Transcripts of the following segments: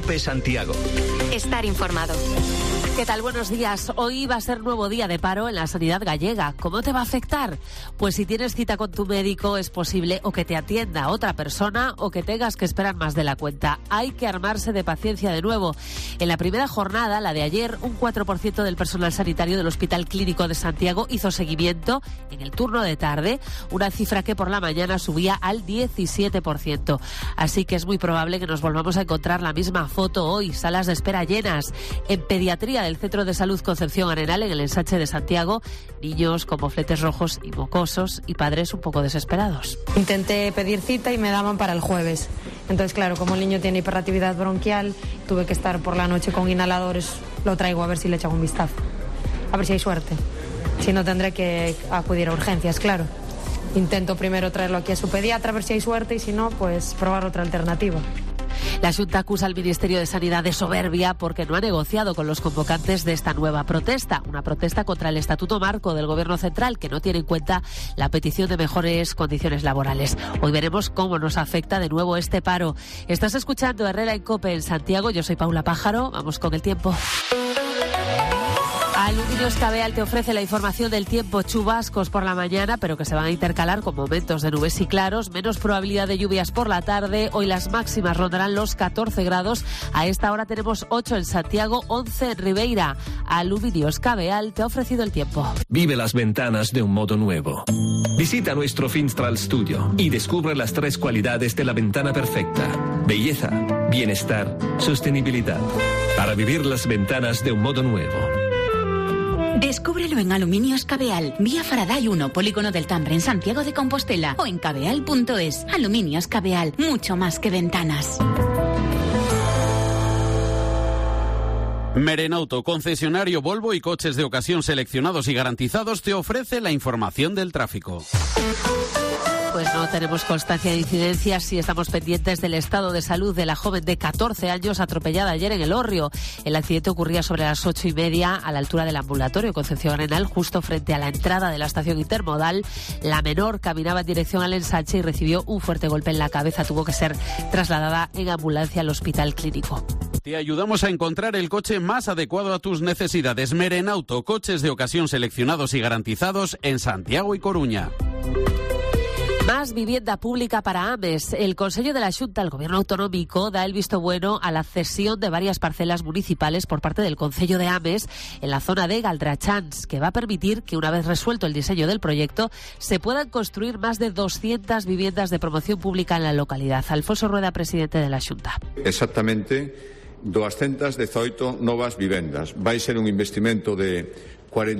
COPE Santiago. Estar informado. ¿Qué tal? Buenos días. Hoy va a ser nuevo día de paro en la sanidad gallega. ¿Cómo te va a afectar? Pues si tienes cita con tu médico es posible o que te atienda otra persona o que tengas que esperar más de la cuenta. Hay que armarse de paciencia de nuevo. En la primera jornada, la de ayer, un 4% del personal sanitario del Hospital Clínico de Santiago hizo seguimiento en el turno de tarde, una cifra que por la mañana subía al 17%. Así que es muy probable que nos volvamos a encontrar la misma foto hoy, salas de espera llenas. En pediatría del Centro de Salud Concepción Arenal, en el Ensanche de Santiago, niños con mofletes rojos y mocosos y padres un poco desesperados. Intenté pedir cita y me daban para el jueves. Entonces, claro, como el niño tiene hiperactividad bronquial, tuve que estar por la noche con inhaladores. Lo traigo a ver si le echan un vistazo. A ver si hay suerte. Si no, tendré que acudir a urgencias, claro. Intento primero traerlo aquí a su pediatra a ver si hay suerte y si no, pues probar otra alternativa. La Xunta acusa al Ministerio de Sanidad de soberbia porque no ha negociado con los convocantes de esta nueva protesta. Una protesta contra el Estatuto Marco del Gobierno Central que no tiene en cuenta la petición de mejores condiciones laborales. Hoy veremos cómo nos afecta de nuevo este paro. Estás escuchando Herrera en COPE en Santiago. Yo soy Paula Pájaro. Vamos con el tiempo. Aluminios Cabeal te ofrece la información del tiempo: chubascos por la mañana, pero que se van a intercalar con momentos de nubes y claros, menos probabilidad de lluvias por la tarde. Hoy las máximas rondarán los 14 grados. A esta hora tenemos 8 en Santiago, 11 en Ribeira. Aluminios Cabeal te ha ofrecido el tiempo. Vive las ventanas de un modo nuevo. Visita nuestro Finstral Studio y descubre las 3 cualidades de la ventana perfecta: belleza, bienestar, sostenibilidad. Para vivir las ventanas de un modo nuevo. Descúbrelo en Aluminios Cabeal, vía Faraday 1, Polígono del Tambre, en Santiago de Compostela, o en cabeal.es. Aluminios Cabeal, mucho más que ventanas. Merenauto, concesionario Volvo y coches de ocasión seleccionados y garantizados, te ofrece la información del tráfico. Pues no tenemos constancia de incidencias si estamos pendientes del estado de salud de la joven de 14 años atropellada ayer en Elorrio. El accidente ocurría sobre las 8:30 a la altura del ambulatorio Concepción Arenal, justo frente a la entrada de la estación intermodal. La menor caminaba en dirección al ensanche y recibió un fuerte golpe en la cabeza. Tuvo que ser trasladada en ambulancia al hospital clínico. Te ayudamos a encontrar el coche más adecuado a tus necesidades. Merenauto, coches de ocasión seleccionados y garantizados en Santiago y Coruña. Más vivienda pública para Ames. El Consejo de la Xunta, el Gobierno Autonómico, da el visto bueno a la cesión de varias parcelas municipales por parte del Concello de Ames en la zona de Galdrachans, que va a permitir que, una vez resuelto el diseño del proyecto, se puedan construir más de 200 viviendas de promoción pública en la localidad. Alfonso Rueda, presidente de la Xunta. Exactamente 218 novas vivendas. Vai ser un investimento de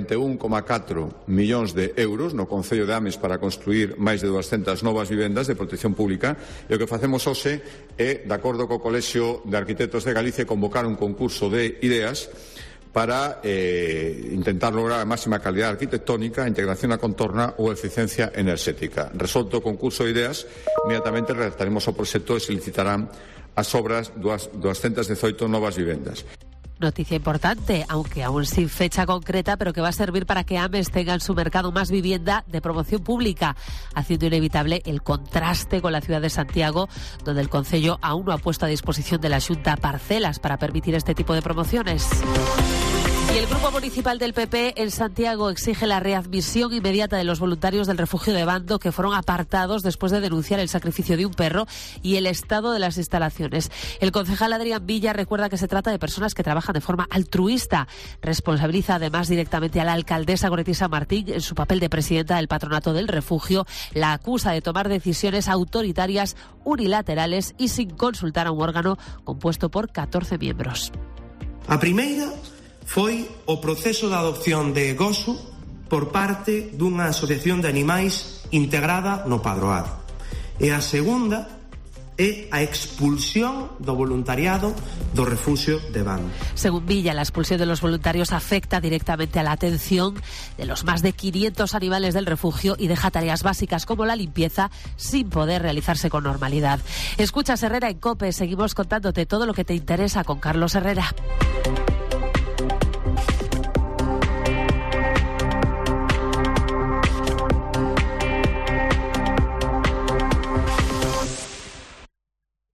41,4 millóns de euros no Concello de Ames para construir máis de 200 novas vivendas de protección pública. E o que facemos hoxe é, de acordo co Colexio de Arquitectos de Galicia, convocar un concurso de ideas para intentar lograr a máxima calidad arquitectónica, integración a contorna ou eficiencia enerxética. Resolto o concurso de ideas, inmediatamente redactaremos o proxecto e se licitarán as obras 218 novas vivendas. Noticia importante, aunque aún sin fecha concreta, pero que va a servir para que Ames tenga en su mercado más vivienda de promoción pública, haciendo inevitable el contraste con la ciudad de Santiago, donde el Concello aún no ha puesto a disposición de la Xunta parcelas para permitir este tipo de promociones. Y el Grupo Municipal del PP en Santiago exige la readmisión inmediata de los voluntarios del refugio de Bando que fueron apartados después de denunciar el sacrificio de un perro y el estado de las instalaciones. El concejal Adrián Villa recuerda que se trata de personas que trabajan de forma altruista. Responsabiliza además directamente a la alcaldesa Goretti San Martín en su papel de presidenta del patronato del refugio. La acusa de tomar decisiones autoritarias, unilaterales y sin consultar a un órgano compuesto por 14 miembros. A primeira foi o proceso de adopción de Gosu por parte dunha asociación de animais integrada no Padroado. E a segunda é a expulsión do voluntariado do refugio de Bando. Según Villa, la expulsión de los voluntarios afecta directamente a la atención de los más de 500 animales del refugio y deja tareas básicas como la limpieza sin poder realizarse con normalidad. Escuchas Herrera en COPE, seguimos contándote todo lo que te interesa con Carlos Herrera.